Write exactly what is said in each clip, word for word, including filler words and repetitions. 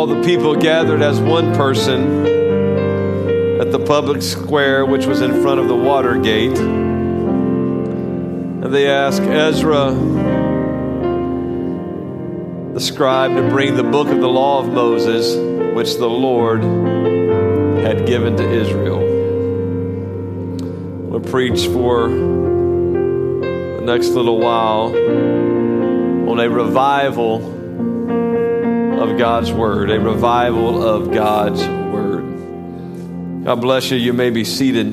all the people gathered as one person at the public square, which was in front of the water gate. And they asked Ezra, the scribe, to bring the book of the law of Moses, which the Lord had given to Israel. We'll preach for the next little while on a revival of God's Word, a revival of God's Word. God bless you. You may be seated.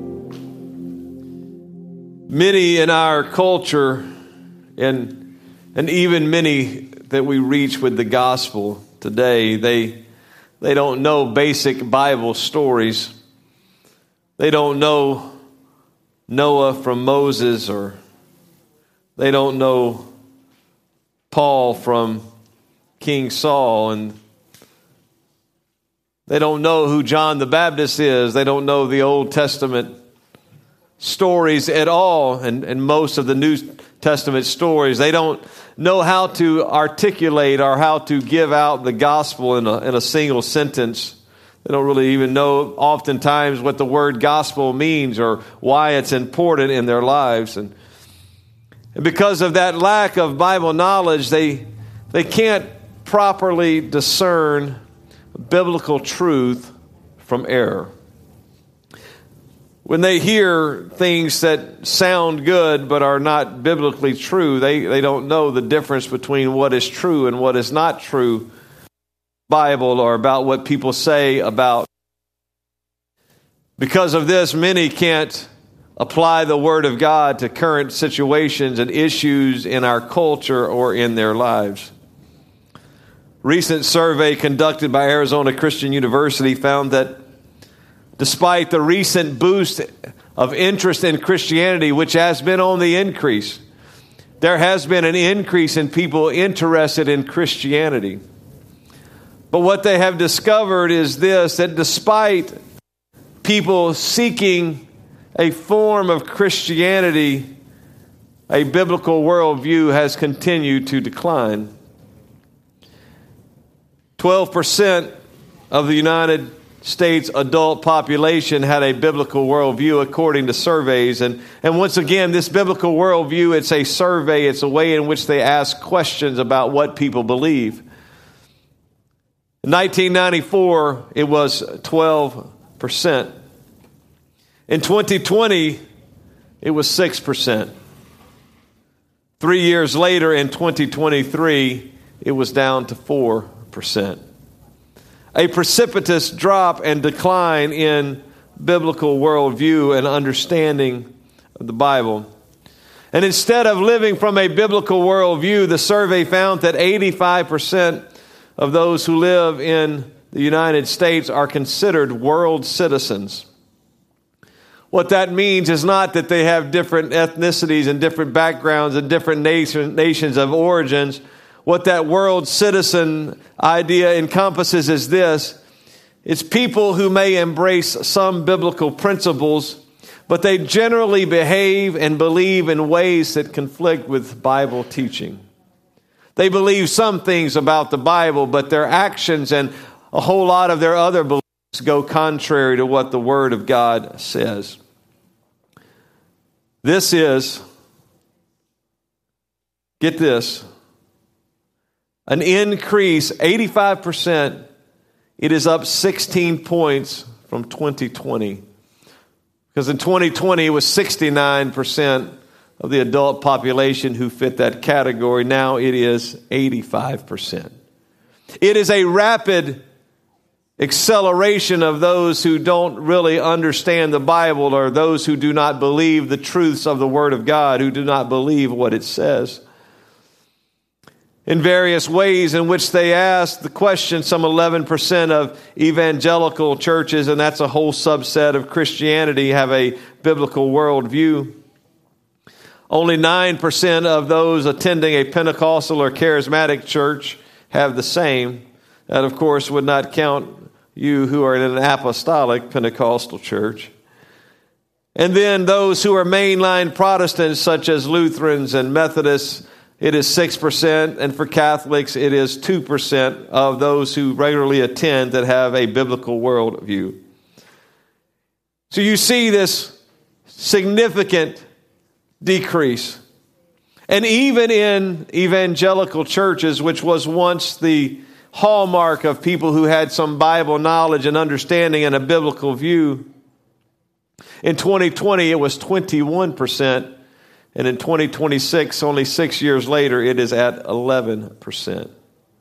Many in our culture, and and even many that we reach with the gospel today, they they don't know basic Bible stories. They don't know Noah from Moses, or they don't know Paul from King Saul, and they don't know who John the Baptist is. They don't know the Old Testament stories at all, and, and most of the New Testament stories. They don't know how to articulate or how to give out the gospel in a, in a single sentence. They don't really even know oftentimes what the word gospel means or why it's important in their lives. And, and because of that lack of Bible knowledge, they they can't properly discern biblical truth from error. When they hear things that sound good but are not biblically true, they, they don't know the difference between what is true and what is not true Bible, or about what people say about. Because of this, many can't apply the Word of God to current situations and issues in our culture or in their lives. Recent survey conducted by Arizona Christian University found that despite the recent boost of interest in Christianity, which has been on the increase, there has been an increase in people interested in Christianity. But what they have discovered is this, that despite people seeking a form of Christianity, a biblical worldview has continued to decline. twelve percent of the United States adult population had a biblical worldview, according to surveys. And, and once again, this biblical worldview, it's a survey. It's a way in which they ask questions about what people believe. In nineteen ninety-four, it was twelve percent. In twenty twenty, it was six percent. Three years later, in twenty twenty-three, it was down to four percent. A precipitous drop and decline in biblical worldview and understanding of the Bible. And instead of living from a biblical worldview, the survey found that eighty-five percent of those who live in the United States are considered world citizens. What that means is not that they have different ethnicities and different backgrounds and different nation, nations of origins. What that world citizen idea encompasses is this. It's people who may embrace some biblical principles, but they generally behave and believe in ways that conflict with Bible teaching. They believe some things about the Bible, but their actions and a whole lot of their other beliefs go contrary to what the Word of God says. This is, get this, an increase, eighty-five percent. It is up sixteen points from twenty twenty. Because in twenty twenty, it was sixty-nine percent of the adult population who fit that category. Now it is eighty-five percent. It is a rapid acceleration of those who don't really understand the Bible, or those who do not believe the truths of the Word of God, who do not believe what it says. In various ways in which they ask the question, some eleven percent of evangelical churches, and that's a whole subset of Christianity, have a biblical worldview. Only nine percent of those attending a Pentecostal or charismatic church have the same. That, of course, would not count you who are in an apostolic Pentecostal church. And then those who are mainline Protestants, such as Lutherans and Methodists, it is six percent, and for Catholics, it is two percent of those who regularly attend that have a biblical worldview. So you see this significant decrease. And even in evangelical churches, which was once the hallmark of people who had some Bible knowledge and understanding and a biblical view, in twenty twenty it was twenty-one percent, and in twenty twenty-six, only six years later, it is at eleven percent.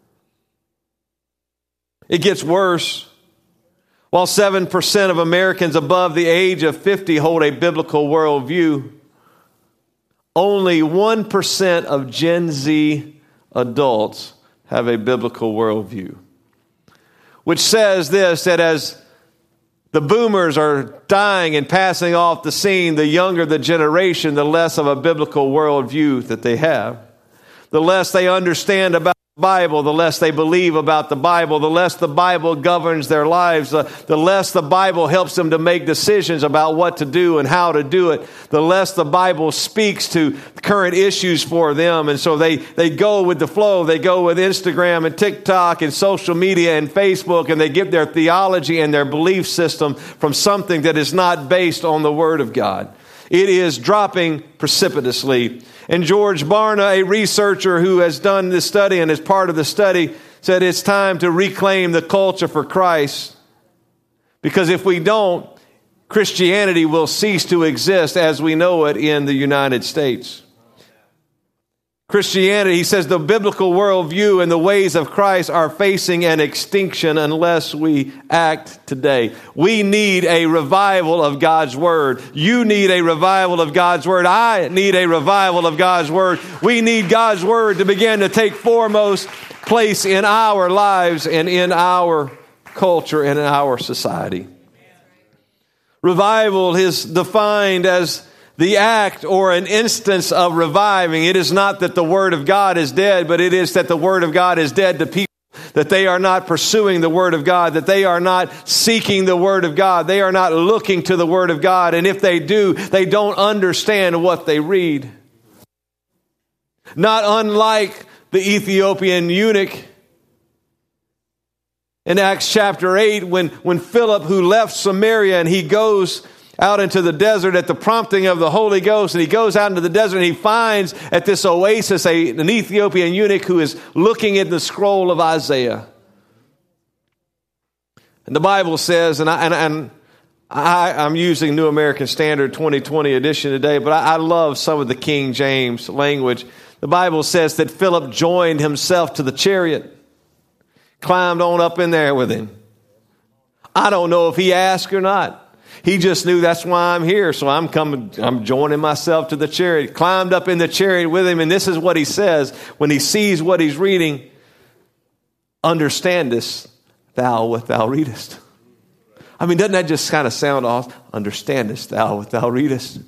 It gets worse. While seven percent of Americans above the age of fifty hold a biblical worldview, only one percent of Gen Z adults have a biblical worldview. Which says this, that as the boomers are dying and passing off the scene, the younger the generation, the less of a biblical worldview that they have. The less they understand about the Bible, the less they believe about the Bible, the less the Bible governs their lives, the, the less the Bible helps them to make decisions about what to do and how to do it, the less the Bible speaks to current issues for them. And so they, they go with the flow. They go with Instagram and TikTok and social media and Facebook, and they get their theology and their belief system from something that is not based on the Word of God. It is dropping precipitously. And George Barna, a researcher who has done this study and is part of the study, said it's time to reclaim the culture for Christ. Because if we don't, Christianity will cease to exist as we know it in the United States. Christianity, he says, the biblical worldview and the ways of Christ are facing an extinction unless we act today. We need a revival of God's Word. You need a revival of God's Word. I need a revival of God's Word. We need God's Word to begin to take foremost place in our lives and in our culture and in our society. Revival is defined as the act or an instance of reviving. It is not that the Word of God is dead, but it is that the Word of God is dead to people, that they are not pursuing the Word of God, that they are not seeking the Word of God, they are not looking to the Word of God, and if they do, they don't understand what they read. Not unlike the Ethiopian eunuch in Acts chapter eight, when, when Philip, who left Samaria, and he goes out into the desert at the prompting of the Holy Ghost, and he goes out into the desert and he finds at this oasis a, an Ethiopian eunuch who is looking at the scroll of Isaiah. And the Bible says, and, I, and, and I, I'm using New American Standard twenty twenty edition today, but I, I love some of the King James language. The Bible says that Philip joined himself to the chariot, climbed on up in there with him. I don't know if he asked or not. He just knew that's why I'm here, so I'm coming. I'm joining myself to the chariot. Climbed up in the chariot with him, and this is what he says when he sees what he's reading. Understandest thou what thou readest? I mean, doesn't that just kind of sound off? Understandest thou what thou readest?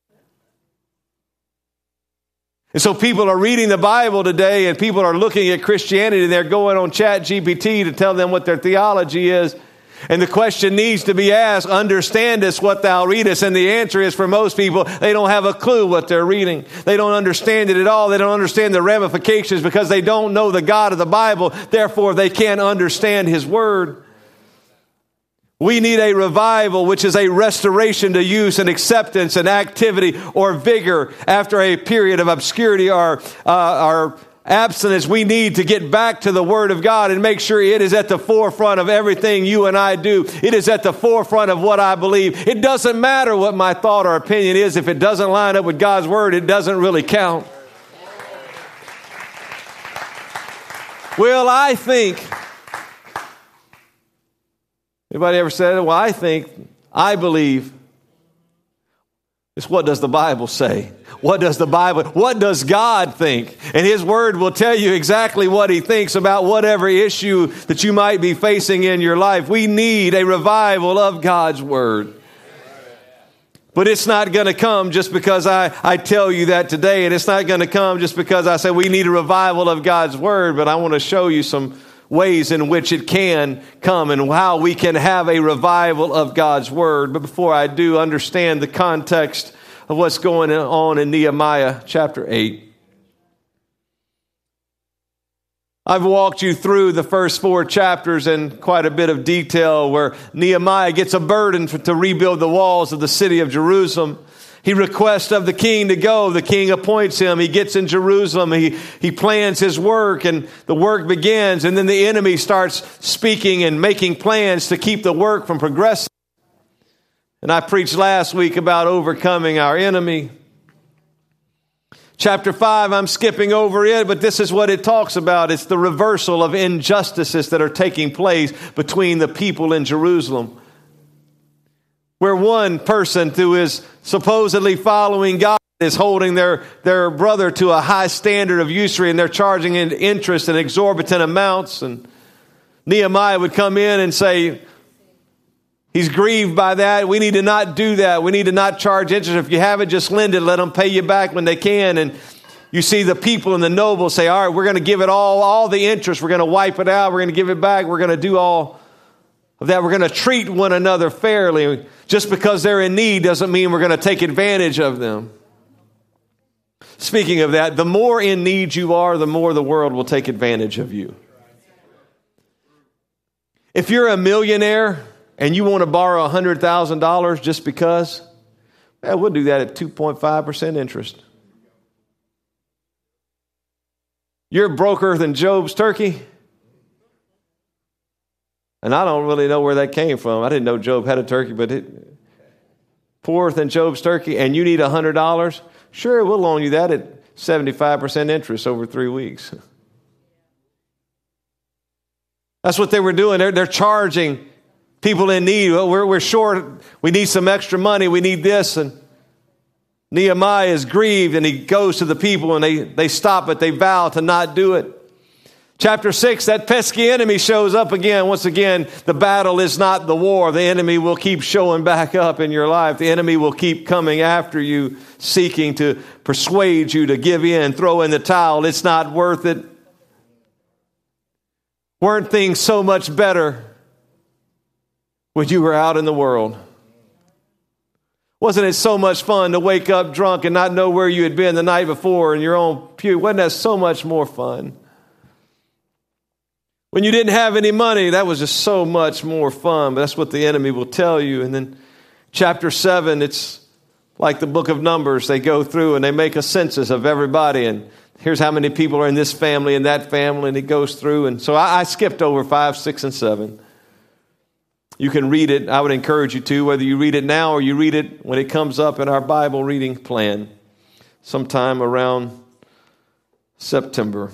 And so people are reading the Bible today, and people are looking at Christianity, and they're going on Chat G P T to tell them what their theology is. And the question needs to be asked, understandest what thou readest? And the answer is, for most people, they don't have a clue what they're reading. They don't understand it at all. They don't understand the ramifications because they don't know the God of the Bible. Therefore, they can't understand His Word. We need a revival, which is a restoration to use and acceptance and activity or vigor after a period of obscurity or, uh, or abstinence. We need to get back to the Word of God and make sure it is at the forefront of everything you and I do. It is at the forefront of what I believe. It doesn't matter what my thought or opinion is. If it doesn't line up with God's Word, it doesn't really count. Well, I think... Anybody ever said, well, I think, I believe. It's what does the Bible say? What does the Bible, what does God think? And His Word will tell you exactly what He thinks about whatever issue that you might be facing in your life. We need a revival of God's Word. But it's not going to come just because I, I tell you that today. And it's not going to come just because I say we need a revival of God's Word. But I want to show you some ways in which it can come and how we can have a revival of God's Word. But before I do, understand the context of what's going on in Nehemiah chapter eight. I've walked you through the first four chapters in quite a bit of detail where Nehemiah gets a burden to rebuild the walls of the city of Jerusalem. He requests of the king to go. The king appoints him. He gets in Jerusalem. He, he plans his work, and the work begins. And then the enemy starts speaking and making plans to keep the work from progressing. And I preached last week about overcoming our enemy. Chapter five, I'm skipping over it, but this is what it talks about. It's the reversal of injustices that are taking place between the people in Jerusalem. Where one person who is supposedly following God is holding their, their brother to a high standard of usury, and they're charging in interest and exorbitant amounts. And Nehemiah would come in and say, he's grieved by that. We need to not do that. We need to not charge interest. If you haven't, just lend it. Let them pay you back when they can. And you see the people and the nobles say, all right, we're going to give it all, all the interest. We're going to wipe it out. We're going to give it back. We're going to do all of that. We're going to treat one another fairly. Just because they're in need doesn't mean we're going to take advantage of them. Speaking of that, the more in need you are, the more the world will take advantage of you. If you're a millionaire and you want to borrow one hundred thousand dollars just because, well, we'll do that at two point five percent interest. You're broker than Job's turkey. And I don't really know where that came from. I didn't know Job had a turkey, but it, poorer than Job's turkey, and you need one hundred dollars? Sure, we'll loan you that at seventy-five percent interest over three weeks. That's what they were doing. They're, they're charging people in need. Well, we're, we're short. We need some extra money. We need this. And Nehemiah is grieved, and he goes to the people, and they, they stop it. They vow to not do it. Chapter six, that pesky enemy shows up again. Once again, the battle is not the war. The enemy will keep showing back up in your life. The enemy will keep coming after you, seeking to persuade you to give in, throw in the towel. It's not worth it. Weren't things so much better when you were out in the world? Wasn't it so much fun to wake up drunk and not know where you had been the night before in your own pew? Wasn't that so much more fun? When you didn't have any money, that was just so much more fun. But that's what the enemy will tell you. And then chapter seven, it's like the book of Numbers. They go through and they make a census of everybody. And here's how many people are in this family and that family. And it goes through. And so I, I skipped over five, six, and seven. You can read it. I would encourage you to, whether you read it now or you read it when it comes up in our Bible reading plan sometime around September.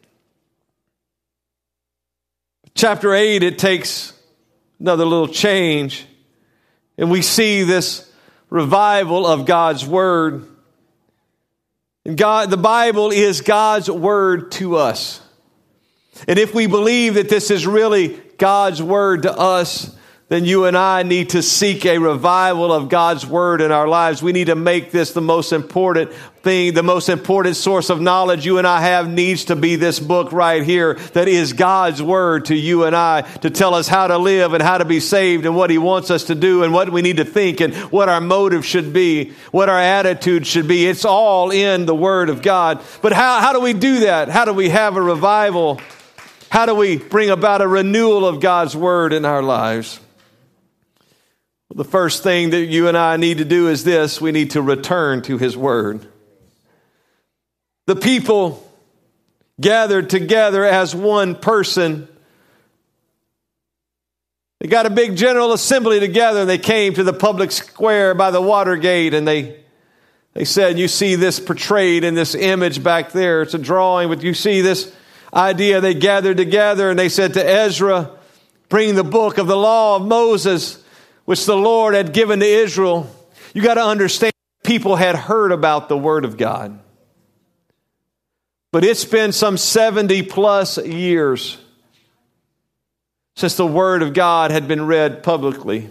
Chapter eight, it takes another little change, and we see this revival of God's Word. And God, the Bible is God's Word to us. And if we believe that this is really God's Word to us, then you and I need to seek a revival of God's Word in our lives. We need to make this the most important thing, the most important source of knowledge you and I have needs to be this book right here that is God's Word to you and I, to tell us how to live and how to be saved and what He wants us to do and what we need to think and what our motive should be, what our attitude should be. It's all in the Word of God. But how, how do we do that? How do we have a revival? How do we bring about a renewal of God's Word in our lives? The first thing that you and I need to do is this. We need to return to His Word. The people gathered together as one person. They got a big general assembly together, and they came to the public square by the water gate, and they, they said, you see this portrayed in this image back there. It's a drawing, but you see this idea. They gathered together, and they said to Ezra, bring the book of the law of Moses, which the Lord had given to Israel. You got to understand, people had heard about the Word of God. But it's been some seventy plus years since the Word of God had been read publicly.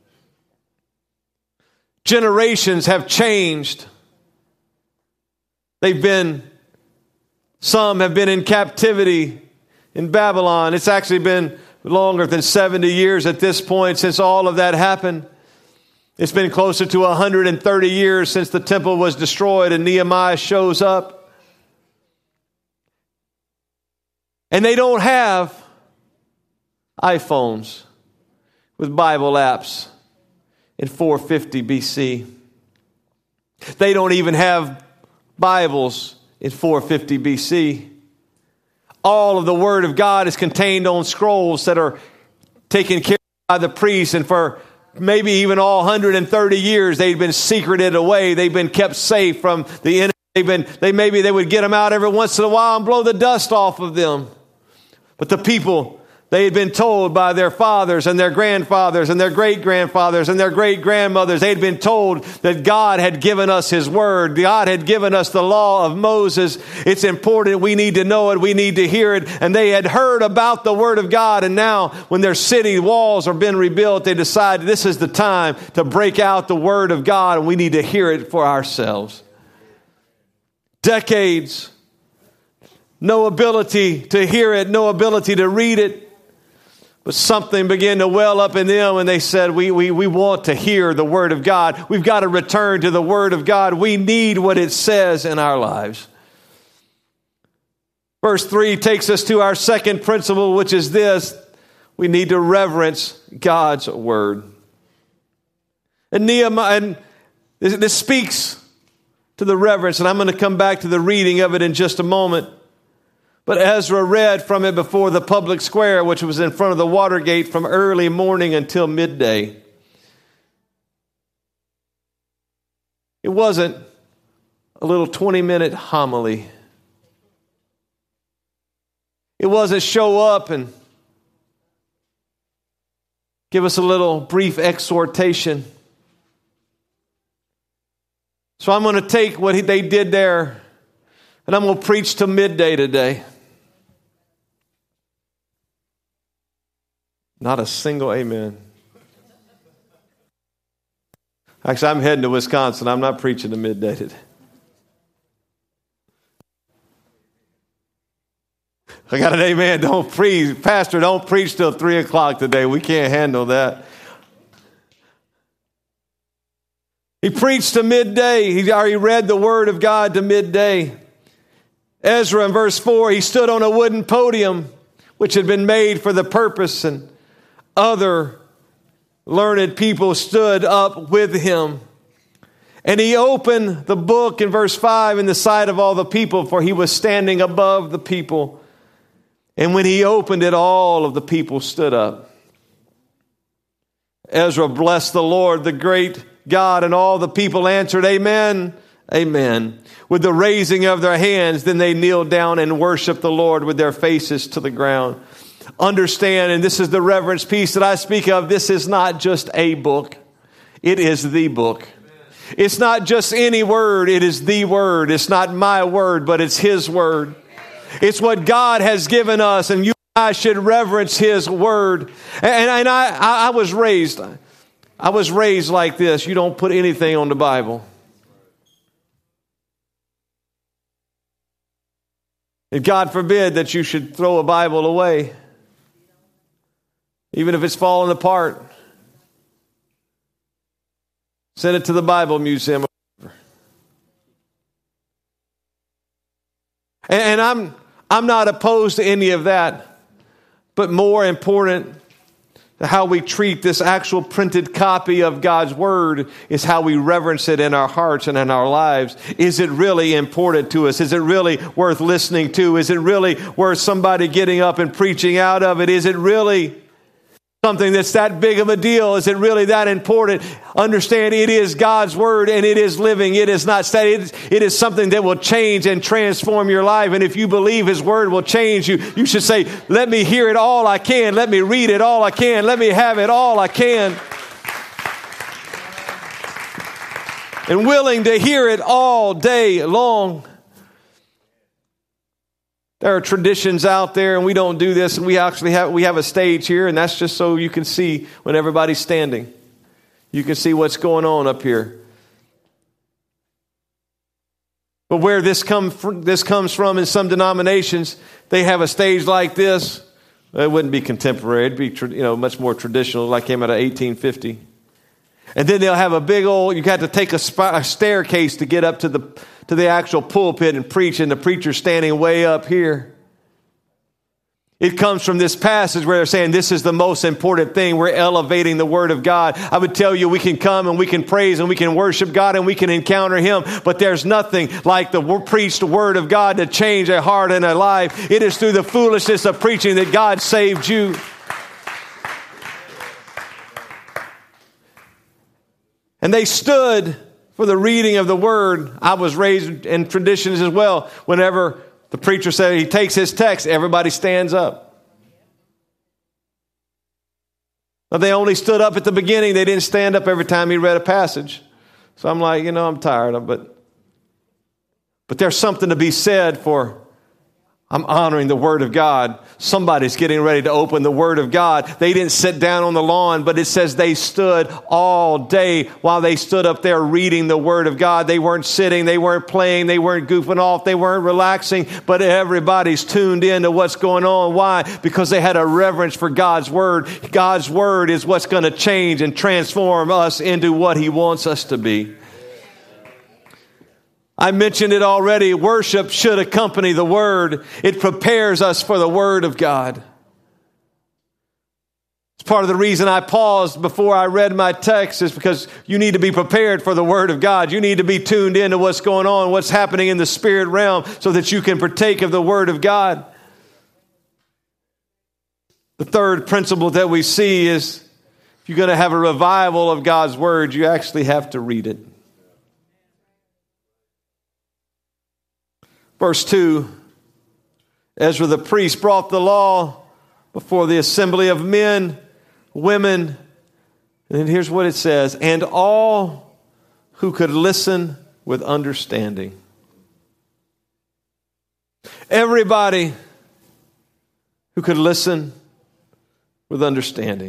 Generations have changed. They've been, some have been in captivity in Babylon. It's actually been longer than seventy years at this point since all of that happened. It's been closer to one hundred thirty years since the temple was destroyed and Nehemiah shows up. And they don't have iPhones with Bible apps in four fifty B C. They don't even have Bibles in four fifty B C. All of the Word of God is contained on scrolls that are taken care of by the priests, and for maybe even all one hundred thirty years they've been secreted away. They've been kept safe from the enemy. They've been, they maybe they would get them out every once in a while and blow the dust off of them. But the people, they had been told by their fathers and their grandfathers and their great-grandfathers and their great-grandmothers, they'd been told that God had given us His Word. God had given us the law of Moses. It's important. We need to know it. We need to hear it. And they had heard about the Word of God. And now when their city walls are being rebuilt, they decided this is the time to break out the Word of God, and we need to hear it for ourselves. Decades. No ability to hear it, no ability to read it. But something began to well up in them, and they said, we, we, we want to hear the Word of God. We've got to return to the Word of God. We need what it says in our lives. Verse three takes us to our second principle, which is this: we need to reverence God's Word. And Nehemiah, and this, this speaks to the reverence, and I'm going to come back to the reading of it in just a moment. But Ezra read from it before the public square, which was in front of the Watergate, from early morning until midday. It wasn't a little twenty-minute homily. It wasn't show up and give us a little brief exhortation. So I'm going to take what they did there, and I'm going to preach till midday today. Not a single amen. Actually, I'm heading to Wisconsin. I'm not preaching to midday today. I got an amen. Don't preach. Pastor, don't preach till three o'clock today. We can't handle that. He preached to midday. He already read the Word of God to midday. Ezra in verse four, he stood on a wooden podium which had been made for the purpose, and other learned people stood up with him. And he opened the book in verse five in the sight of all the people, for he was standing above the people. And when he opened it, all of the people stood up. Ezra blessed the Lord, the great God, and all the people answered, Amen, Amen. With the raising of their hands, then they kneeled down and worshiped the Lord with their faces to the ground. Understand, and this is the reverence piece that I speak of, this is not just a book. It is the book. It's not just any word, it is the word. It's not my word, but it's His word. It's what God has given us, and you and I should reverence His word. And, and I, I was raised, I was raised like this. You don't put anything on the Bible. And God forbid that you should throw a Bible away, even if it's falling apart. Send it to the Bible Museum. And I'm I'm not opposed to any of that, but more important to how we treat this actual printed copy of God's Word is how we reverence it in our hearts and in our lives. Is it really important to us? Is it really worth listening to? Is it really worth somebody getting up and preaching out of it? Is it really something that's that big of a deal? Is it really that important? Understand, it is God's Word, and it is living. It is not static. It is something that will change and transform your life. And if you believe His Word will change you, you should say, let me hear it all I can. Let me read it all I can. Let me have it all I can. And willing to hear it all day long. There are traditions out there, and we don't do this, and we actually have we have a stage here, and that's just so you can see when everybody's standing. You can see what's going on up here. But where this come from, this comes from in some denominations, they have a stage like this. It wouldn't be contemporary; it'd be you know much more traditional, like came out of eighteen fifty. And then they'll have a big old. You got to take a, sp- a staircase to get up to the to the actual pulpit and preach, and the preacher's standing way up here. It comes from this passage where they're saying this is the most important thing. We're elevating the Word of God. I would tell you we can come and we can praise and we can worship God and we can encounter Him, but there's nothing like the preached Word of God to change a heart and a life. It is through the foolishness of preaching that God saved you. And they stood for the reading of the Word. I was raised in traditions as well. Whenever the preacher said he takes his text, everybody stands up. But they only stood up at the beginning. They didn't stand up every time he read a passage. So I'm like, you know, I'm tired of it. But there's something to be said for I'm honoring the Word of God. Somebody's getting ready to open the Word of God. They didn't sit down on the lawn, but it says they stood all day while they stood up there reading the Word of God. They weren't sitting, they weren't playing, they weren't goofing off, they weren't relaxing, but everybody's tuned in to what's going on. Why? Because they had a reverence for God's Word. God's Word is what's going to change and transform us into what He wants us to be. I mentioned it already. Worship should accompany the Word. It prepares us for the Word of God. It's part of the reason I paused before I read my text is because you need to be prepared for the Word of God. You need to be tuned into what's going on, what's happening in the spirit realm so that you can partake of the Word of God. The third principle that we see is if you're going to have a revival of God's Word, you actually have to read it. Verse two, Ezra the priest brought the law before the assembly of men, women, and here's what it says, and all who could listen with understanding. Everybody who could listen with understanding.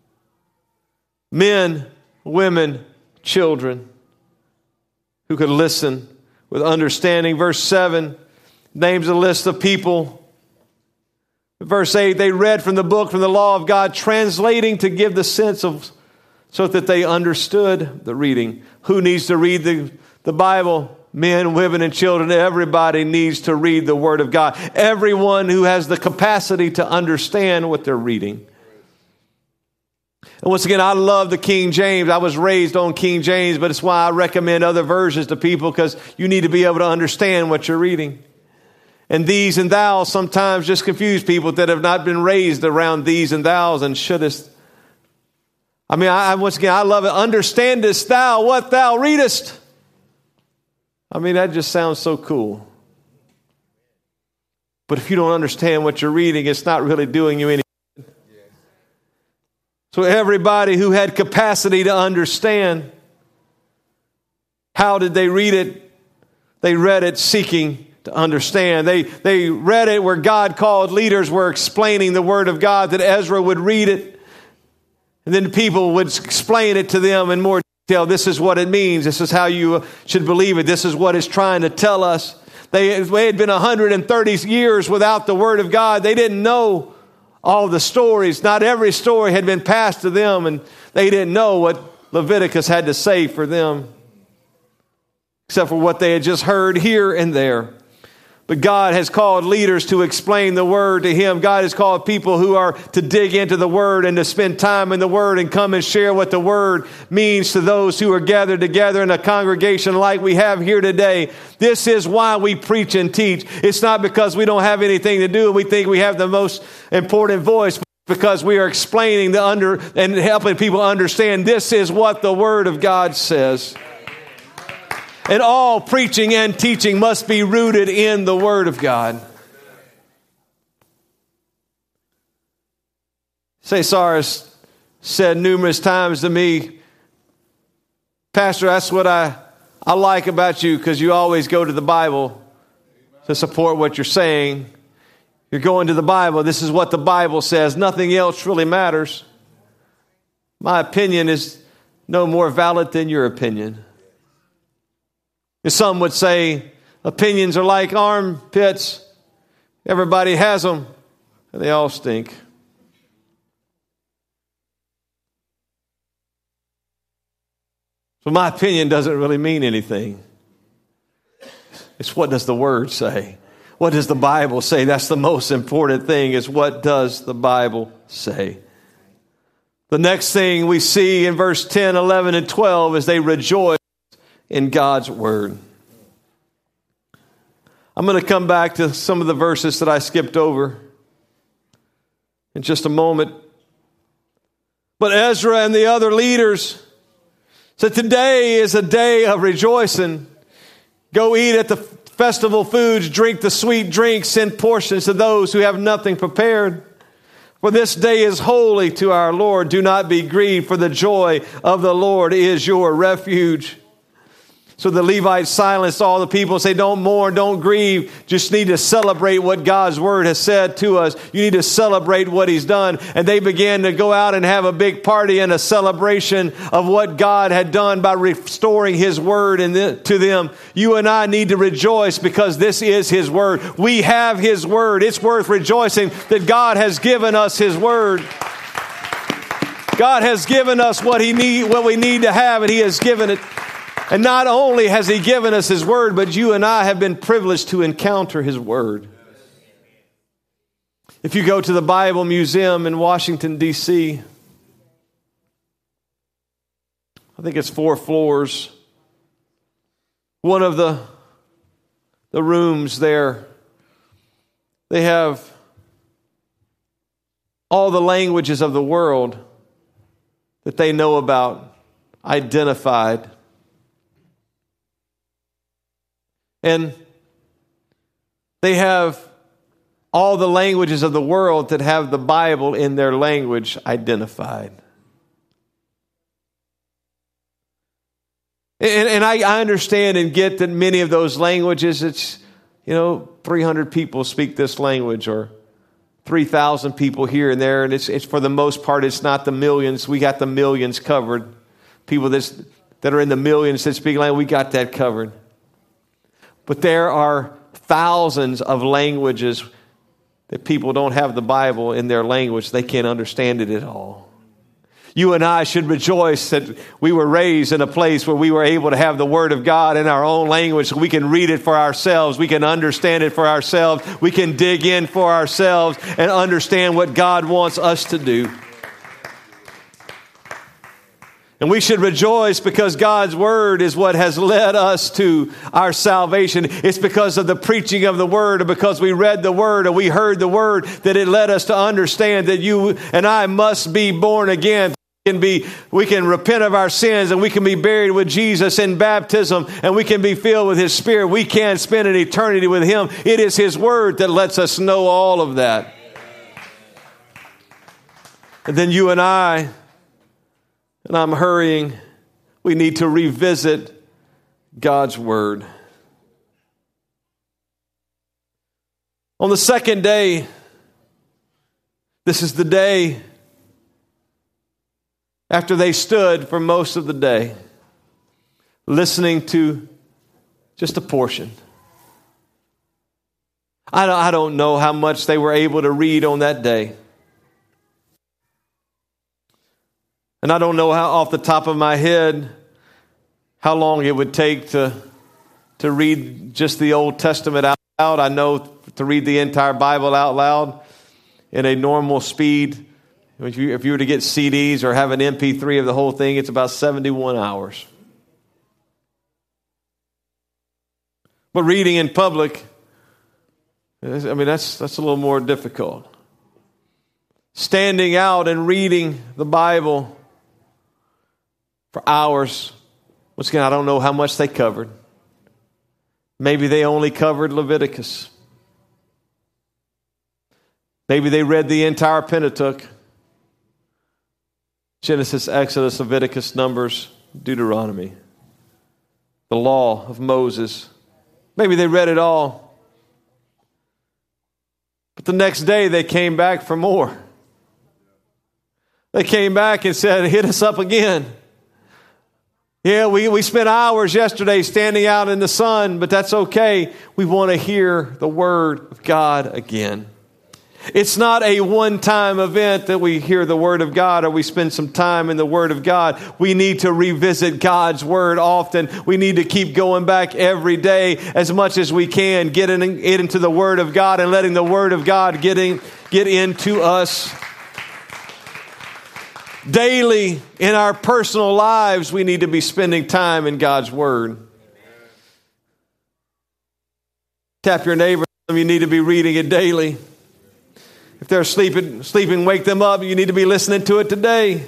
Men, women, children who could listen with understanding. Verse seven names a list of people. Verse eight, they read from the book, from the law of God, translating to give the sense of, so that they understood the reading. Who needs to read the, the Bible? Men, women, and children. Everybody needs to read the Word of God. Everyone who has the capacity to understand what they're reading. And once again, I love the King James. I was raised on King James, but it's why I recommend other versions to people because you need to be able to understand what you're reading. And these and thous sometimes just confuse people that have not been raised around these and thous and shouldest. I mean, I, once again, I love it. Understandest thou what thou readest? I mean, that just sounds so cool. But if you don't understand what you're reading, it's not really doing you any. So everybody who had capacity to understand, how did they read it? They read it seeking to understand. They, they read it where God called leaders were explaining the Word of God, that Ezra would read it. And then people would explain it to them in more detail. This is what it means. This is how you should believe it. This is what it's trying to tell us. They, they had been one hundred thirty years without the Word of God. They didn't know all the stories. Not every story had been passed to them, and they didn't know what Leviticus had to say for them, except for what they had just heard here and there. But God has called leaders to explain the Word to Him. God has called people who are to dig into the Word and to spend time in the Word and come and share what the Word means to those who are gathered together in a congregation like we have here today. This is why we preach and teach. It's not because we don't have anything to do and we think we have the most important voice, but because we are explaining the under and helping people understand this is what the Word of God says. And all preaching and teaching must be rooted in the Word of God. Cesarus said numerous times to me, Pastor, that's what I, I like about you, because you always go to the Bible to support what you're saying. You're going to the Bible. This is what the Bible says. Nothing else really matters. My opinion is no more valid than your opinion. Some would say opinions are like armpits. Everybody has them, and they all stink. So my opinion doesn't really mean anything. It's what does the Word say? What does the Bible say? That's the most important thing, is what does the Bible say? The next thing we see in verse ten, eleven, and twelve is they rejoice in God's word. I'm going to come back to some of the verses that I skipped over in just a moment. But Ezra and the other leaders said, today is a day of rejoicing. Go eat at the festival foods, drink the sweet drinks, send portions to those who have nothing prepared. For this day is holy to our Lord. Do not be grieved, for the joy of the Lord is your refuge. So the Levites silenced all the people and say, don't mourn, don't grieve. Just need to celebrate what God's word has said to us. You need to celebrate what he's done. And they began to go out and have a big party and a celebration of what God had done by restoring his word in the, to them. You and I need to rejoice because this is his word. We have his word. It's worth rejoicing that God has given us his word. God has given us what he need, what we need to have, and he has given it. And not only has he given us his word, but you and I have been privileged to encounter his word. If you go to the Bible Museum in Washington, D C, I think it's four floors. One of the, the rooms there, they have all the languages of the world that they know about identified. And they have all the languages of the world that have the Bible in their language identified. And, and I, I understand and get that many of those languages, it's, you know, three hundred people speak this language, or three thousand people here and there. And it's, it's for the most part, it's not the millions. We got the millions covered. People that's, that are in the millions that speak language, we got that covered. But there are thousands of languages that people don't have the Bible in their language. They can't understand it at all. You and I should rejoice that we were raised in a place where we were able to have the Word of God in our own language. So we can read it for ourselves. We can understand it for ourselves. We can dig in for ourselves and understand what God wants us to do. And we should rejoice because God's word is what has led us to our salvation. It's because of the preaching of the word, or because we read the word or we heard the word, that it led us to understand that you and I must be born again. We can be, we can repent of our sins, and we can be buried with Jesus in baptism, and we can be filled with his Spirit. We can spend an eternity with him. It is his word that lets us know all of that. And then you and I, and I'm hurrying, we need to revisit God's word. On the second day, this is the day after they stood for most of the day, listening to just a portion. I don't, I don't know how much they were able to read on that day. And I don't know how, off the top of my head, how long it would take to, to read just the Old Testament out loud. I know to read the entire Bible out loud in a normal speed, if you, if you were to get C Ds or have an M P three of the whole thing, it's about seventy-one hours. But reading in public, I mean, that's that's a little more difficult. Standing out and reading the Bible for hours. Once again, I don't know how much they covered. Maybe they only covered Leviticus. Maybe they read the entire Pentateuch. Genesis, Exodus, Leviticus, Numbers, Deuteronomy. The law of Moses. Maybe they read it all. But the next day they came back for more. They came back and said, hit us up again. Yeah, we, we spent hours yesterday standing out in the sun, but that's okay. We want to hear the word of God again. It's not a one-time event that we hear the Word of God or we spend some time in the Word of God. We need to revisit God's Word often. We need to keep going back every day as much as we can, getting it into the Word of God and letting the Word of God getting, get into us. Daily in our personal lives, we need to be spending time in God's Word. Tap your neighbor. You need to be reading it daily. If they're sleeping, sleeping, wake them up. You need to be listening to it today.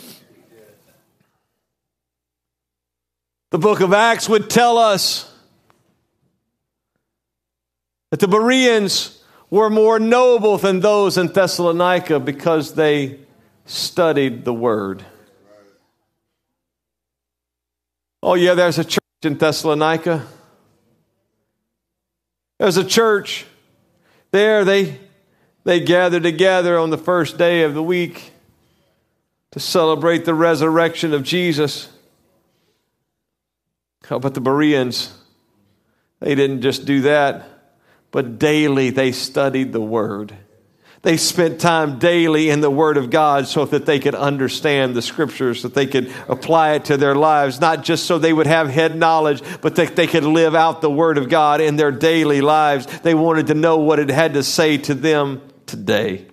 The book of Acts would tell us that the Bereans were more noble than those in Thessalonica because they studied the Word. Oh yeah, there's a church in Thessalonica. There's a church there. They They gathered together on the first day of the week to celebrate the resurrection of Jesus. How about the Bereans? They didn't just do that, but daily they studied the Word. They spent time daily in the Word of God so that they could understand the Scriptures, that they could apply it to their lives, not just so they would have head knowledge, but that they could live out the Word of God in their daily lives. They wanted to know what it had to say to them today.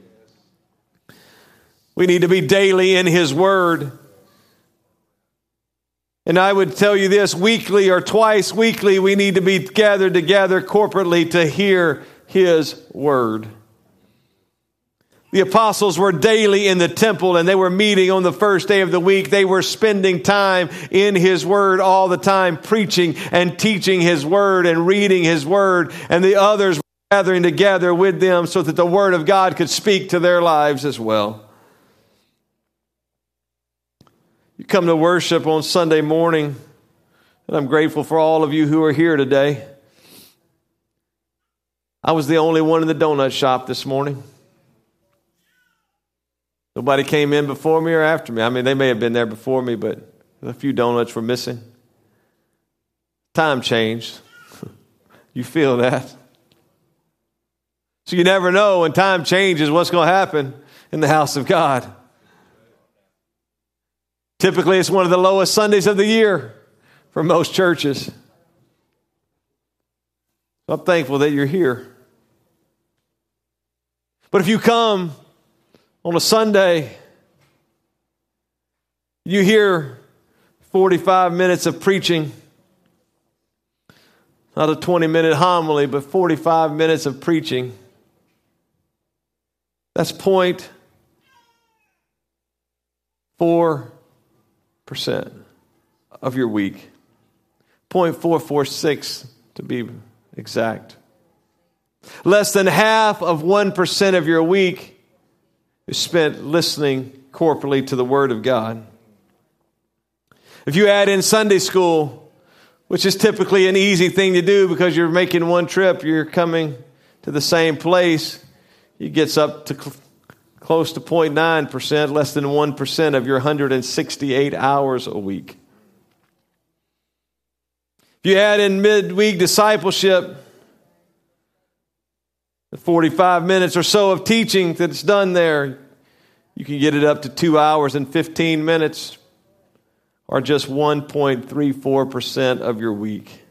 We need to be daily in His Word. And I would tell you this, weekly or twice weekly, we need to be gathered together corporately to hear His Word. The apostles were daily in the temple and they were meeting on the first day of the week. They were spending time in His Word all the time, preaching and teaching His Word and reading His Word. And the others were gathering together with them so that the Word of God could speak to their lives as well. You come to worship on Sunday morning, and I'm grateful for all of you who are here today. I was the only one in the donut shop this morning. Nobody came in before me or after me. I mean, they may have been there before me, but a few donuts were missing. Time changed. You feel that? So you never know when time changes what's going to happen in the house of God. Typically, it's one of the lowest Sundays of the year for most churches. I'm thankful that you're here. But if you come on a Sunday, you hear forty-five minutes of preaching, not a twenty-minute homily, but forty-five minutes of preaching. That's zero point four percent of your week. zero point four four six to be exact. Less than half of one percent of your week is spent listening corporately to the Word of God. If you add in Sunday school, which is typically an easy thing to do because you're making one trip, you're coming to the same place, it gets up to cl- close to zero point nine percent, less than one percent of your one hundred sixty-eight hours a week. If you add in midweek discipleship, the forty-five minutes or so of teaching that's done there, you can get it up to two hours and fifteen minutes, or just one point three four percent of your week.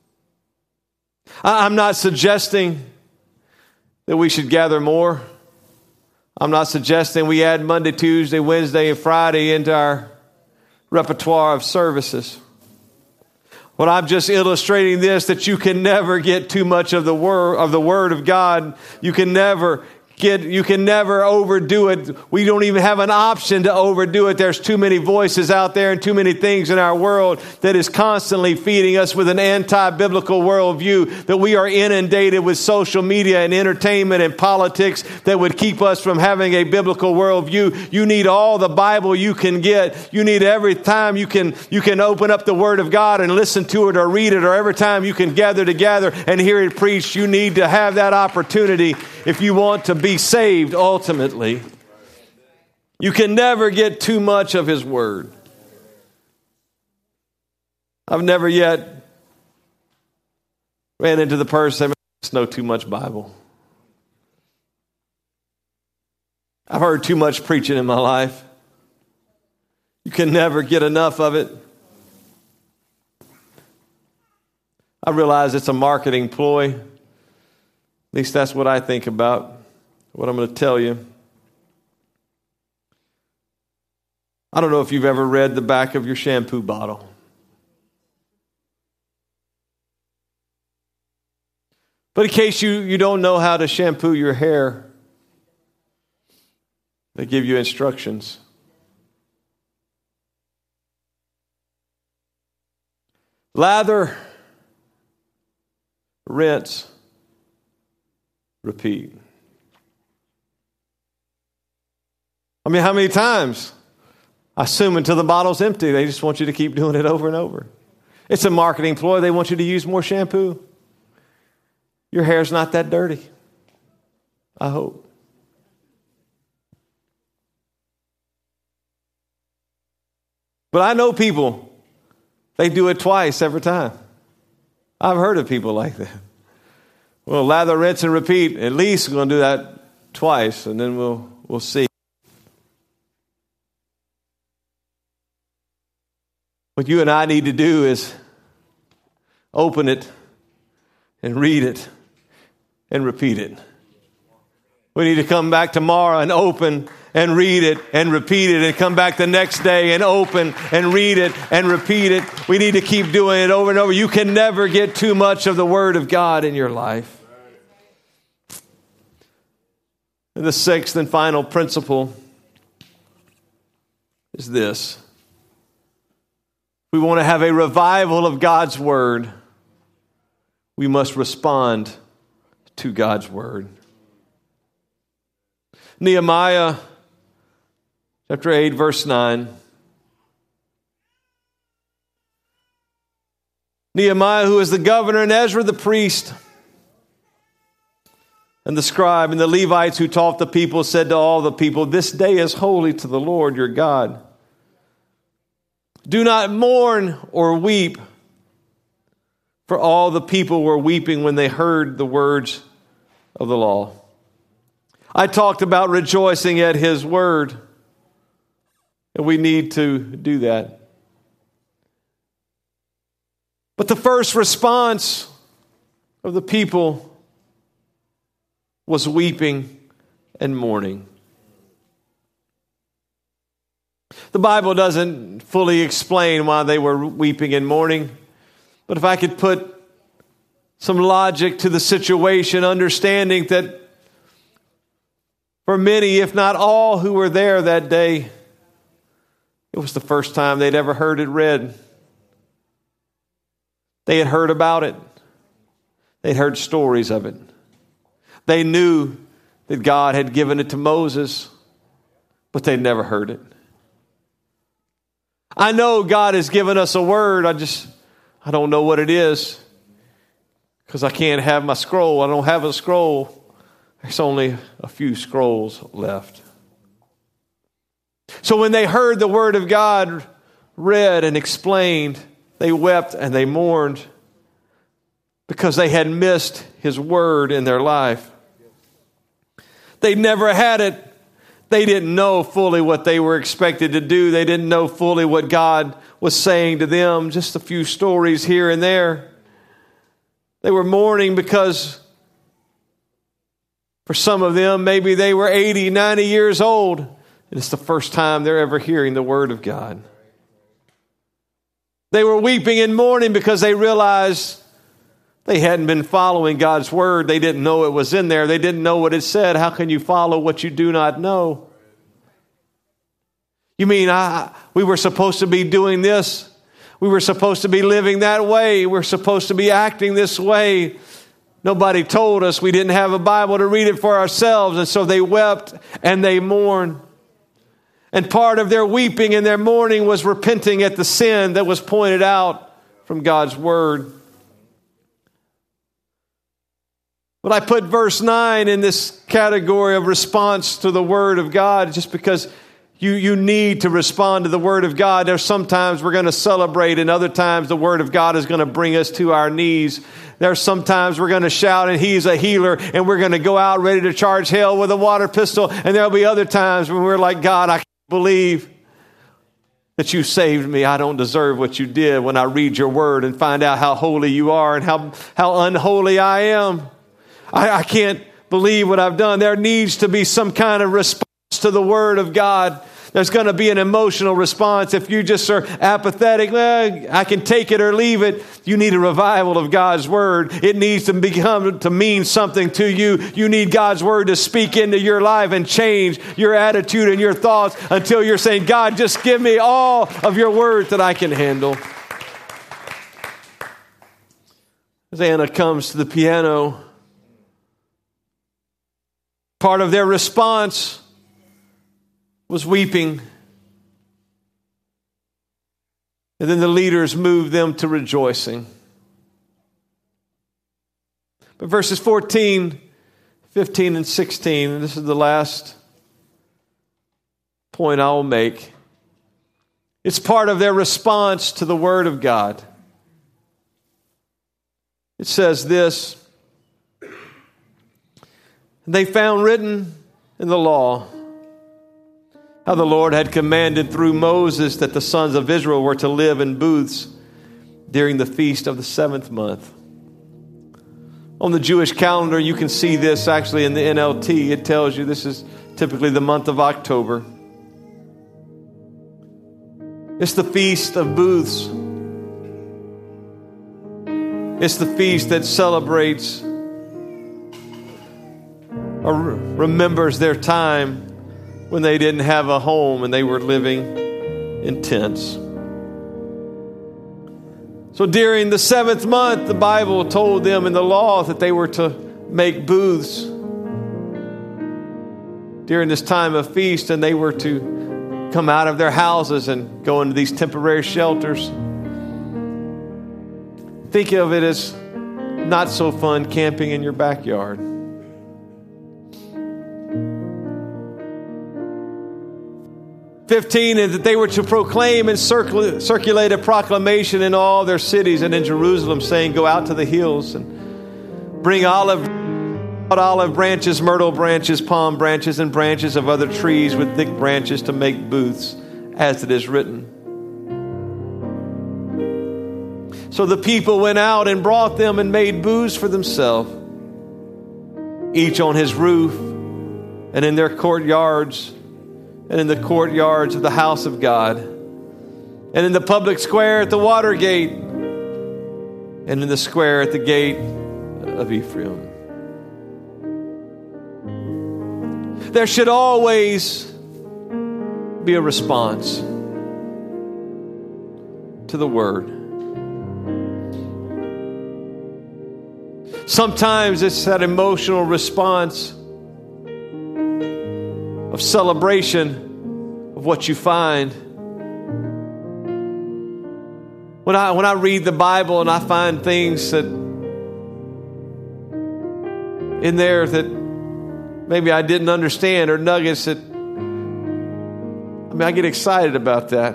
I'm not suggesting that we should gather more. I'm not suggesting we add Monday, Tuesday, Wednesday, and Friday into our repertoire of services. But I'm just illustrating this, that you can never get too much of the word of the Word of God. You can never get, you can never overdo it. We don't even have an option to overdo it. There's too many voices out there and too many things in our world that is constantly feeding us with an anti-biblical worldview, that we are inundated with social media and entertainment and politics that would keep us from having a biblical worldview. You need all the Bible you can get. You need every time you can, you can open up the Word of God and listen to it or read it, or every time you can gather together and hear it preached. You need to have that opportunity if you want to be saved ultimately. You can never get too much of His Word. I've never yet ran into the person who said, I know too much Bible. I've heard too much preaching in my life. You can never get enough of it. I realize it's a marketing ploy. At least that's what I think about, what I'm going to tell you. I don't know if you've ever read the back of your shampoo bottle. But in case you, you don't know how to shampoo your hair, they give you instructions. Lather, rinse, repeat. I mean, how many times? I assume until the bottle's empty. They just want you to keep doing it over and over. It's a marketing ploy. They want you to use more shampoo. Your hair's not that dirty, I hope. But I know people, they do it twice every time. I've heard of people like that. Well, lather, rinse, and repeat. At least we're going to do that twice, and then we'll we'll see. What you and I need to do is open it and read it and repeat it. We need to come back tomorrow and open and read it and repeat it, and come back the next day and open and read it and repeat it. We need to keep doing it over and over. You can never get too much of the Word of God in your life. And the sixth and final principle is this. We want to have a revival of God's Word. We must respond to God's Word. Nehemiah chapter eight, verse nine. Nehemiah, who is the governor, and Ezra the priest, and the scribe, and the Levites who taught the people, said to all the people, "This day is holy to the Lord your God. Do not mourn or weep." For all the people were weeping when they heard the words of the law. I talked about rejoicing at His word, and we need to do that. But the first response of the people was weeping and mourning. The Bible doesn't fully explain why they were weeping and mourning, but if I could put some logic to the situation, understanding that for many, if not all who were there that day, it was the first time they'd ever heard it read. They had heard about it. They'd heard stories of it. They knew that God had given it to Moses, but they'd never heard it. I know God has given us a word. I just, I don't know what it is because I can't have my scroll. I don't have a scroll. There's only a few scrolls left. So when they heard the word of God read and explained, they wept and they mourned because they had missed His word in their life. They never had it. They didn't know fully what they were expected to do. They didn't know fully what God was saying to them. Just a few stories here and there. They were mourning because for some of them, maybe they were eighty, ninety years old. And it's the first time they're ever hearing the word of God. They were weeping and mourning because they realized they hadn't been following God's word. They didn't know it was in there. They didn't know what it said. How can you follow what you do not know? You mean I, we were supposed to be doing this? We were supposed to be living that way. We're supposed to be acting this way. Nobody told us. We didn't have a Bible to read it for ourselves. And so they wept and they mourned. And part of their weeping and their mourning was repenting at the sin that was pointed out from God's word. But I put verse nine in this category of response to the word of God just because You, you need to respond to the Word of God. There's sometimes we're going to celebrate, and other times the Word of God is going to bring us to our knees. There's sometimes we're going to shout, and He's a healer, and we're going to go out ready to charge hell with a water pistol. And there'll be other times when we're like, God, I can't believe that you saved me. I don't deserve what you did. When I read your Word and find out how holy you are and how, how unholy I am, I, I can't believe what I've done. There needs to be some kind of response to the Word of God. There's going to be an emotional response. If you just are apathetic, well, I can take it or leave it. You need a revival of God's Word. It needs to become to mean something to you. You need God's Word to speak into your life and change your attitude and your thoughts until you're saying, God, just give me all of your Word that I can handle. As Anna comes to the piano, part of their response was weeping. And then the leaders moved them to rejoicing. But verses fourteen, fifteen, and sixteen, and this is the last point I will make. It's part of their response to the Word of God. It says this: they found written in the law how the Lord had commanded through Moses that the sons of Israel were to live in booths during the feast of the seventh month. On the Jewish calendar, you can see this actually in the N L T. It tells you this is typically the month of October. It's the Feast of Booths. It's the feast that celebrates or remembers their time when they didn't have a home and they were living in tents. So during the seventh month, the Bible told them in the law that they were to make booths during this time of feast, and they were to come out of their houses and go into these temporary shelters. Think of it as not so fun camping in your backyard. fifteen is that they were to proclaim and circul- circulate a proclamation in all their cities and in Jerusalem, saying, go out to the hills and bring olive, olive branches, myrtle branches, palm branches, and branches of other trees with thick branches to make booths, as it is written. So the people went out and brought them and made booths for themselves, each on his roof and in their courtyards, and in the courtyards of the house of God, and in the public square at the water gate, and in the square at the gate of Ephraim. There should always be a response to the Word. Sometimes it's that emotional response of celebration of what you find. When I when I read the Bible and I find things that in there that maybe I didn't understand, or nuggets that, I mean, I get excited about that.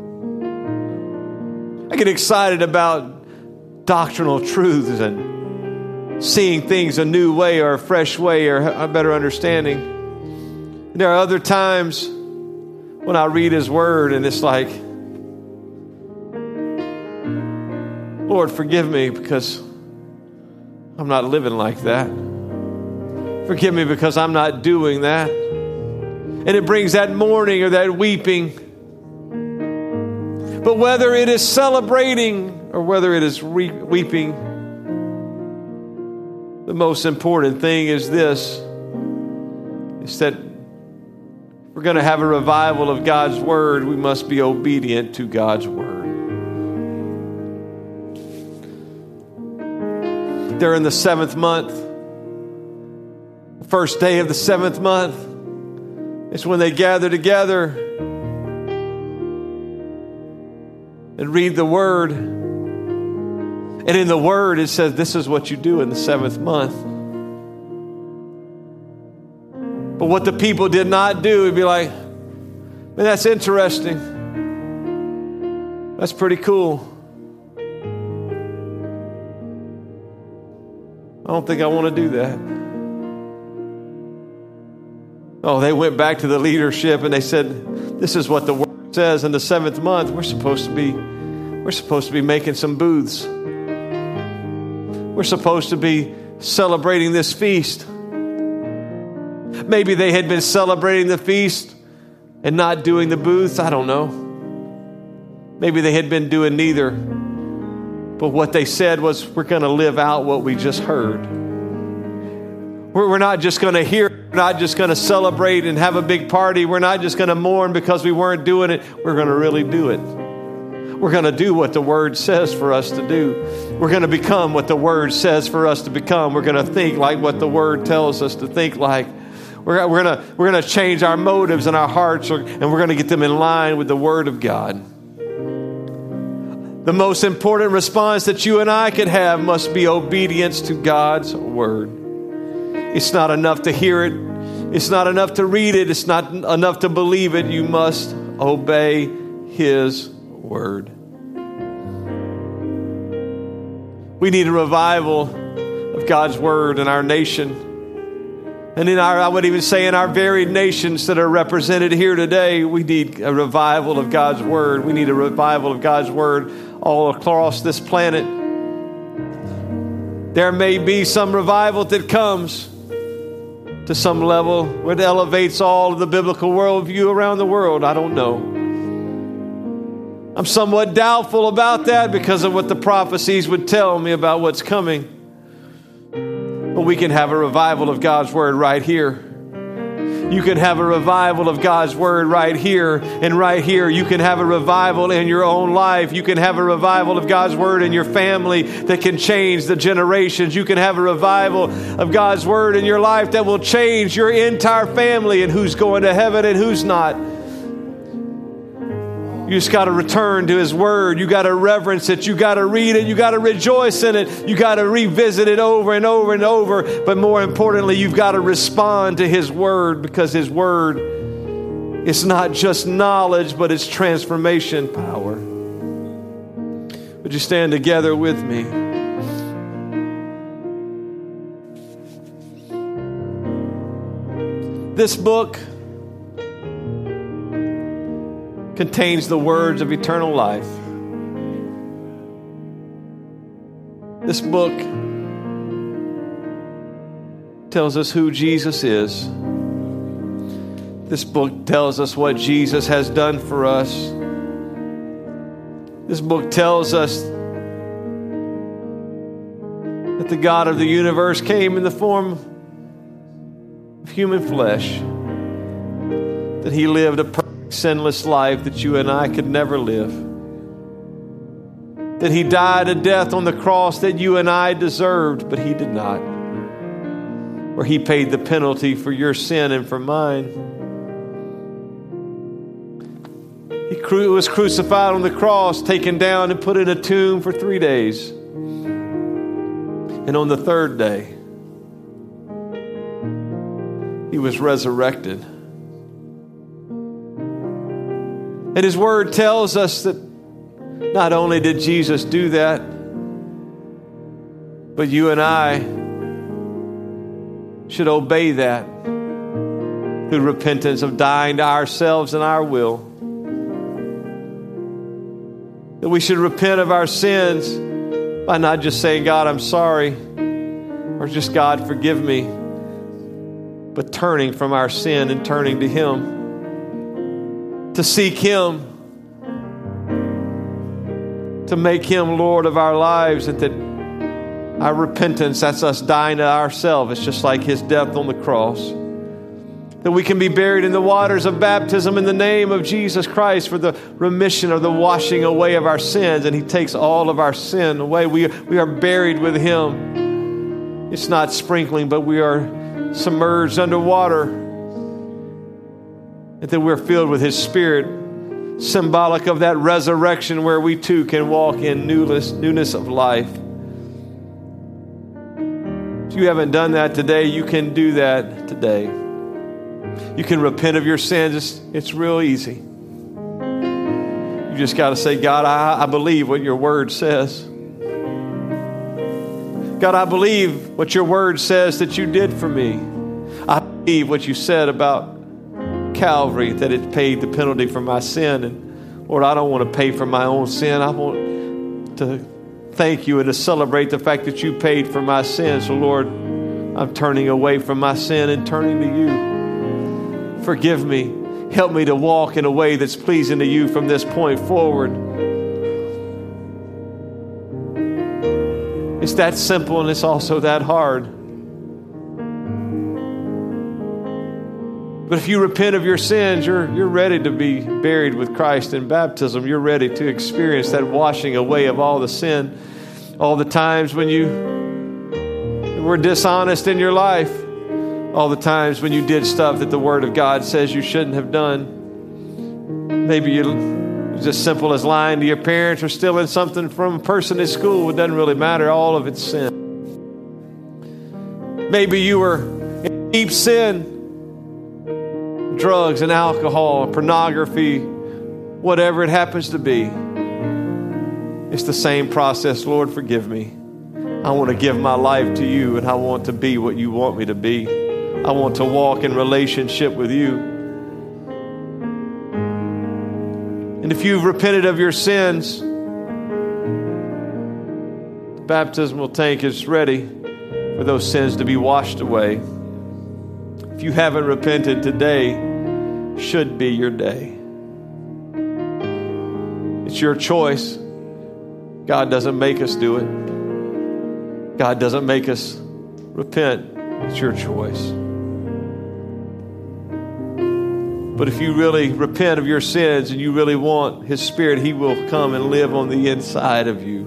I get excited about doctrinal truths and seeing things a new way or a fresh way or a better understanding. And there are other times when I read His Word and it's like, Lord, forgive me because I'm not living like that. Forgive me because I'm not doing that. And it brings that mourning or that weeping. But whether it is celebrating or whether it is re- weeping, the most important thing is this, is that we're going to have a revival of God's Word. We must be obedient to God's Word. They're in the seventh month. The first day of the seventh month is when they gather together and read the Word. And in the Word it says, this is what you do in the seventh month. But what the people did not do, it'd be like, Man, that's interesting. That's pretty cool. I don't think I want to do that. Oh, they went back to the leadership and they said, this is what the word says. In the seventh month, we're supposed to be, we're supposed to be making some booths. We're supposed to be celebrating this feast. Maybe they had been celebrating the feast and not doing the booths. I don't know. Maybe they had been doing neither. But what they said was, we're going to live out what we just heard. We're, we're not just going to hear it. We're not just going to celebrate and have a big party. We're not just going to mourn because we weren't doing it. We're going to really do it. We're going to do what the Word says for us to do. We're going to become what the Word says for us to become. We're going to think like what the Word tells us to think like. We're, we're going to we're going to change our motives and our hearts, and we're going to get them in line with the Word of God. The most important response that you and I could have must be obedience to God's Word. It's not enough to hear it. It's not enough to read it. It's not enough to believe it. You must obey His Word. We need a revival of God's Word in our nation. And in our, I would even say in our very nations that are represented here today, we need a revival of God's Word. We need a revival of God's Word all across this planet. There may be some revival that comes to some level where it elevates all of the biblical worldview around the world. I don't know. I'm somewhat doubtful about that because of what the prophecies would tell me about what's coming. But we can have a revival of God's Word right here. You can have a revival of God's Word right here, and right here you can have a revival in your own life. You can have a revival of God's Word in your family that can change the generations. You can have a revival of God's Word in your life that will change your entire family and who's going to heaven and who's not. You just got to return to His Word. You got to reverence it. You got to read it. You got to rejoice in it. You got to revisit it over and over and over. But more importantly, you've got to respond to His Word, because His Word is not just knowledge, but it's transformation power. Would you stand together with me? This book contains the words of eternal life. This book tells us who Jesus is. This book tells us what Jesus has done for us. This book tells us that the God of the universe came in the form of human flesh, that He lived a perfect, sinless life that you and I could never live, that He died a death on the cross that you and I deserved, but He did not, where He paid the penalty for your sin and for mine. He cru- was crucified on the cross, taken down and put in a tomb for three days. And on the third day, He was resurrected. And His Word tells us that not only did Jesus do that, but you and I should obey that through repentance of dying to ourselves and our will. That we should repent of our sins by not just saying, God, I'm sorry, or just, God, forgive me, but turning from our sin and turning to Him. To seek Him, to make Him Lord of our lives, and that our repentance, that's us dying to ourselves. It's just like His death on the cross. That we can be buried in the waters of baptism in the name of Jesus Christ for the remission or the washing away of our sins, and He takes all of our sin away. We, we are buried with Him. It's not sprinkling, but we are submerged underwater. And that we're filled with His Spirit, symbolic of that resurrection where we too can walk in newness, newness of life. If you haven't done that today, you can do that today. You can repent of your sins. It's, it's real easy. You just got to say, God, I, I believe what your word says. God, I believe what your word says that you did for me. I believe what you said about Calvary, that it paid the penalty for my sin. And Lord, I don't want to pay for my own sin. I want to thank you and to celebrate the fact that you paid for my sin. So Lord, I'm turning away from my sin and turning to you. Forgive me. Help me to walk in a way that's pleasing to you from this point forward. It's that simple and it's also that hard. But if you repent of your sins, you're, you're ready to be buried with Christ in baptism. You're ready to experience that washing away of all the sin, all the times when you were dishonest in your life, all the times when you did stuff that the Word of God says you shouldn't have done. Maybe you, it's as simple as lying to your parents or stealing something from a person at school. It doesn't really matter. All of it's sin. Maybe you were in deep sin. Drugs and alcohol, pornography, whatever it happens to be. It's the same process. Lord, forgive me. I want to give my life to you, and I want to be what you want me to be. I want to walk in relationship with you. And if you've repented of your sins, the baptismal tank is ready for those sins to be washed away. If you haven't repented, today should be your day. It's your choice. God doesn't make us do it. God doesn't make us repent. It's your choice. But if you really repent of your sins and you really want His Spirit, He will come and live on the inside of you.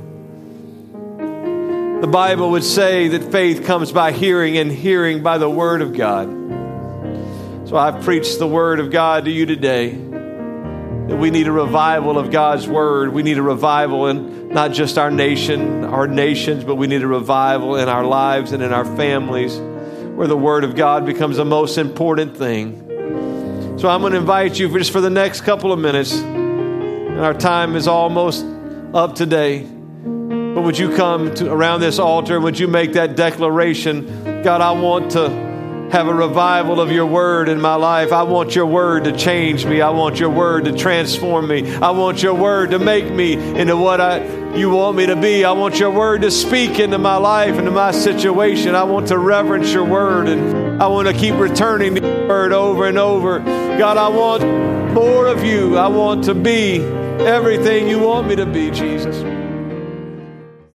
The Bible would say that faith comes by hearing, and hearing by the Word of God. So I've preached the Word of God to you today. That we need a revival of God's Word. We need a revival in not just our nation, our nations, but we need a revival in our lives and in our families, where the Word of God becomes the most important thing. So I'm going to invite you for just for the next couple of minutes. And our time is almost up today. But would you come to around this altar and would you make that declaration? God, I want to have a revival of your word in my life. I want your word to change me. I want your word to transform me. I want your word to make me into what I you want me to be. I want your word to speak into my life, into my situation. I want to reverence your word, and I want to keep returning to your word over and over. God, I want more of you. I want to be everything you want me to be, Jesus.